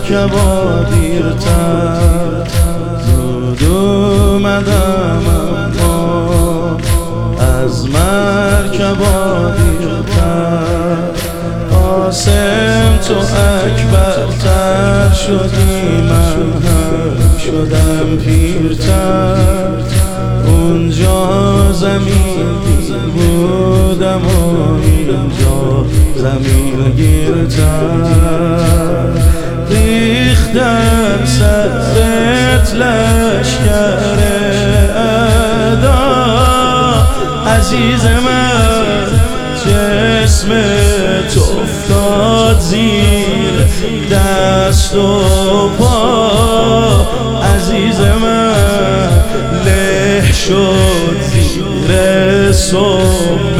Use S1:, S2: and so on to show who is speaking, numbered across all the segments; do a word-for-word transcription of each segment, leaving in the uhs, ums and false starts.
S1: مرکبا دیرتر زود اومدم، اما از مرکبا دیرتر قاسم تو اکبرتر شدی، من هم شدم پیرتر. اونجا زمین بودم و اینجا زمین گیرتر. ریختم سرت لشکر ادا، عزیز من جسم تو افتاد زیر دست و پا، عزیز من له شد زیر سم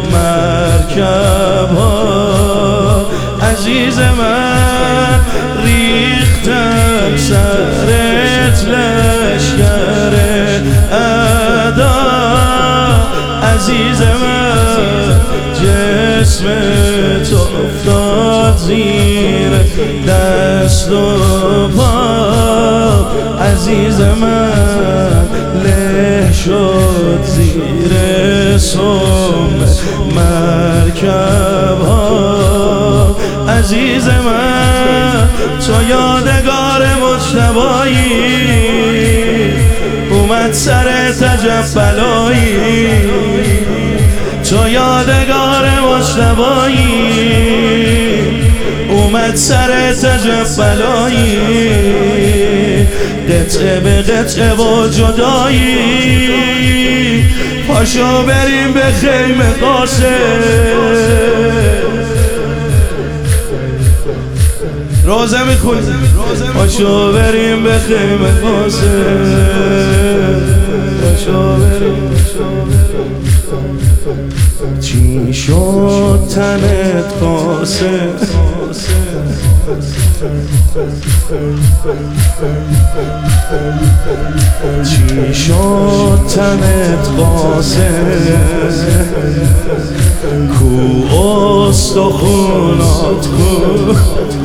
S1: مرکب ها، عزیز من ریختم سرت لشکر ادا، عزیز من جسم تو افتاد زیر دست و پا، عزیز من له شد زیر سم مرکب ها، عزیز من تو یادگار مجتبایی، اومد سر تجب بلایی. تو یادگار مجتبایی، اومد سر تجب بلایی. قطعه به قطعه و جدایی، پاشو بریم به خیمه قاسم. روزه میخونیم، پاشو بریم به خیمه قاسم، پاشو بریم. چی شد تنت قاسم؟ چی شد تنت قاسم؟ کو استخونات کو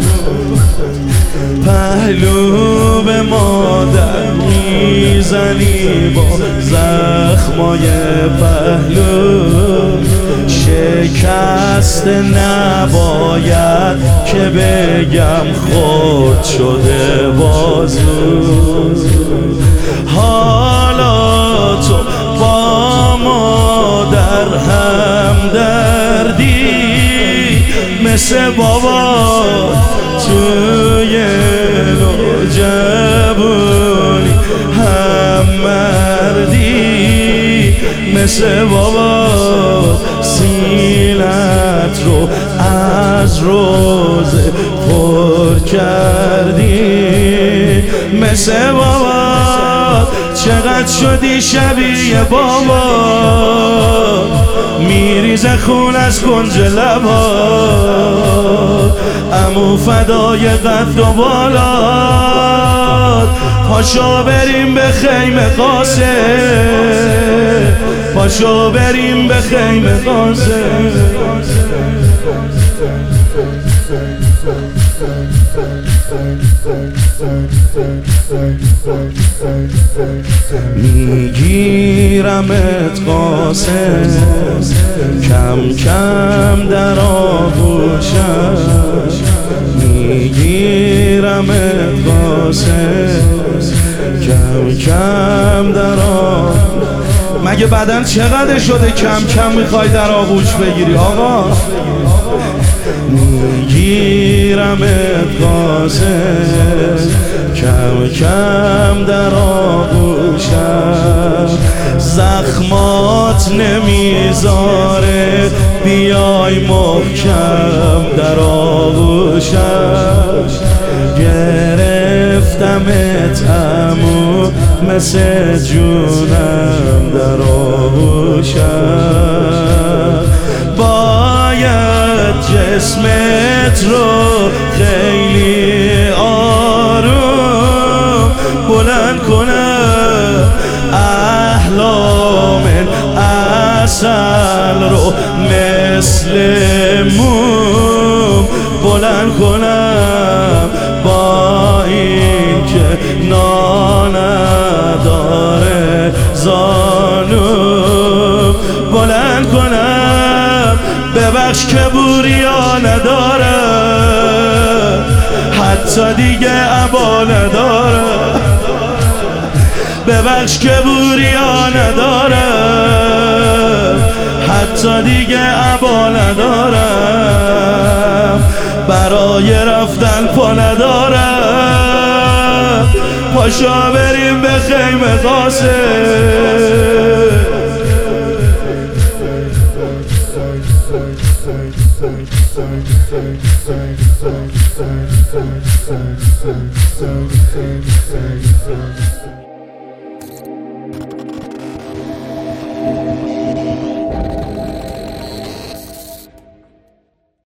S1: پهلو به مادر میزنی با زخمای پهلو. شکست نباید که بگم خود شده بازو. حالا تو با مادر هم دردی، مثل بابا توی نوجوانی هم مردی، مثل بابا سینت رو از روزه پر کردی، مثل بابا چقدر شدی شبیه بابا. میریزه خون از کنج لبا، عمو فدای قد و بالات. پاشو بریم به خیمه قاسم، پاشو بریم به خیمه قاسم. میگیرمت قاسم، کم کم در آغوشم. میگیرمت قاسم، کم کم در آغوشم. مگه بدن چقدر شده کم کم میخوای در آغوش بگیری آقا؟ میگیرمت قاسم، کم کم در آغوشم. زخمات نمیذاره بیای محکم در آغوشم. گرفتمت عمو مثل جونم در آغوشم. باید جسمت رو خیلی آروم بلند کنم، احلام عسل رو مثل موم بلند کنم. با ببخش که بوریا نداره، حتی دیگه عبا نداره. ببخش که بوریا نداره، حتی دیگه عبا ندارم. برای رفتن پا ندارم، پاشا بریم به خیمه قاسم.